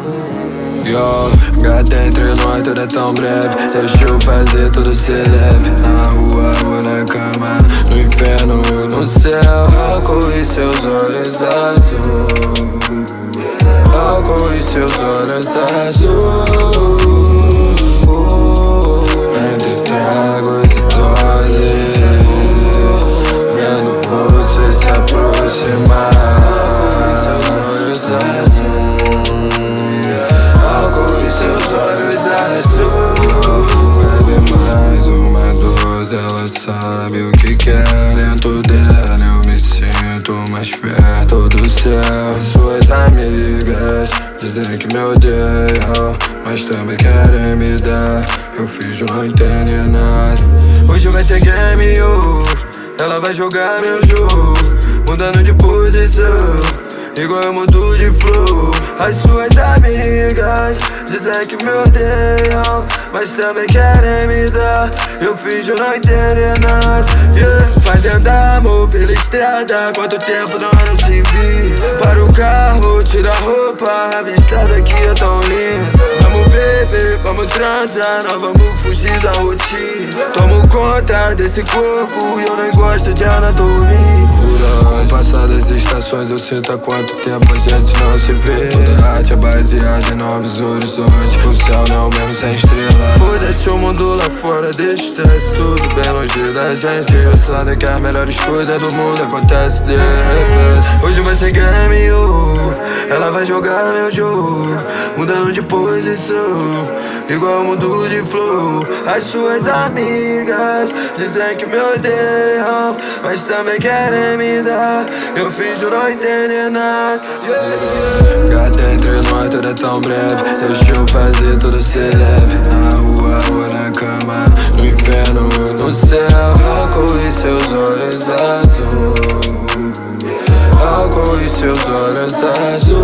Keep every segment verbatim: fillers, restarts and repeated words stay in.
Yo, gata, entre nós tudo é tão breve. Deixa eu fazer tudo ser leve. Na rua ou na cama, no inferno ou no céu. Álcool e seus olhos azuis, álcool e seus olhos azuis. Entre tragos e doses, vendo você se aproximar. Ela sabe o que quer. Dentro dela eu me sinto mais perto do céu. Suas amigas dizem que me odeiam, mas também querem me dar. Eu finjo não entender nada. Hoje vai ser game over. Ela vai jogar meu jogo, mudando de posição, igual eu mudo de flow. As suas amigas dizem que me odeiam, mas também querem me dar. Eu finjo não entender nada, yeah. Fazendo amor pela estrada, quanto tempo nós não se vi. Para o carro, tira a roupa, a vista daqui é tão linda. Vamos beber, vamos transar, nós vamos fugir da rotina. Tomo conta desse corpo e eu nem gosto de anatomia. Com o passar das estações eu sinto há quanto tempo a gente não se vê. Toda arte é baseada em novos horizontes. O céu não é o mesmo sem estrela. Foda-se o mundo lá fora, deixa o estresse tudo bem longe da gente. Engraçado é que as melhores coisas do mundo acontecem de repente. Hoje vai ser game over. Ela vai jogar meu jogo, mudando de posição, igual eu mudo de flow. As suas amigas dizem que me odeiam, mas também querem me dar. Eu finjo não entender nada, yeah, yeah. Gata, entre nós tudo é tão breve. Deixa eu fazer tudo ser leve. Na rua ou na cama, no inferno ou no céu. Álcool e seus olhos azuis, álcool e seus olhos azuis.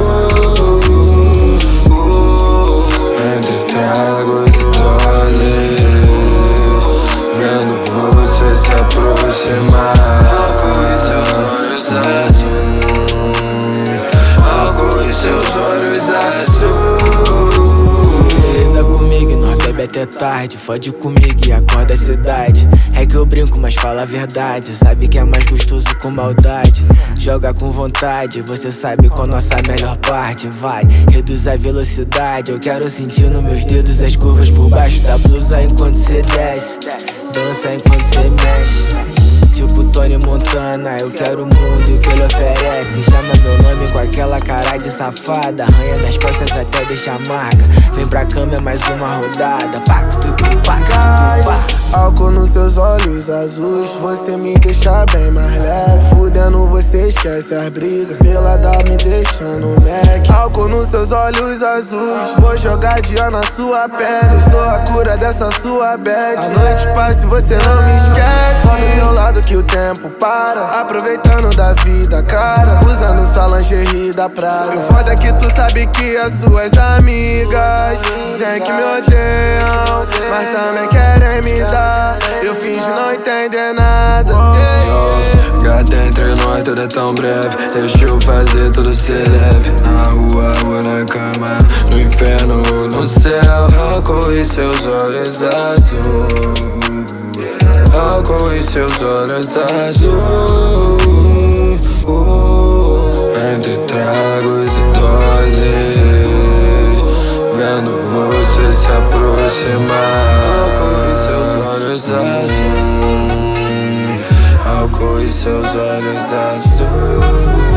Entre tragos e doses, vendo você se aproximar. Álcool e seus olhos azuis, álcool e seus olhos azuis. Anda comigo e nós bebe até tarde. Fode comigo e acorda a cidade. É que eu brinco, mas fala a verdade. Sabe que é mais gostoso com maldade. Joga com vontade, você sabe qual nossa melhor parte. Vai, reduz a velocidade. Eu quero sentir nos meus dedos as curvas por baixo da blusa enquanto cê desce. Dança enquanto cê mexe, tipo Tony Montana. Eu quero o mundo que ele oferece. Chama meu nome com aquela cara de safada. Arranha minhas costas até deixar marca. Vem pra cama, é mais uma rodada. Paco, tudo, paco, tudo, paco. Álcool nos seus olhos azuis, você me deixa bem mais leve. Fudendo você esquece as brigas, pelada me deixando Mac. Álcool nos seus olhos azuis, vou jogar dia na sua pele. Eu sou a cura dessa sua bad. A noite passa e você não me esquece. Só do teu lado que o tempo para, aproveitando da vida, cara. Usando sua lingerie da Prada. O foda é que tu sabe que as suas amigas dizem que me odeiam, mas também querem me dar. Eu finjo não entender nada, yeah, yeah. Gata, entre nós tudo é tão breve. Deixa eu fazer tudo ser leve. Na rua ou na cama, no inferno ou no céu. Álcool e seus olhos azuis, álcool e seus olhos azuis. Entre tragos e doses, vendo você se aproximar. Álcool e seus olhos azuis, álcool e seus olhos azuis.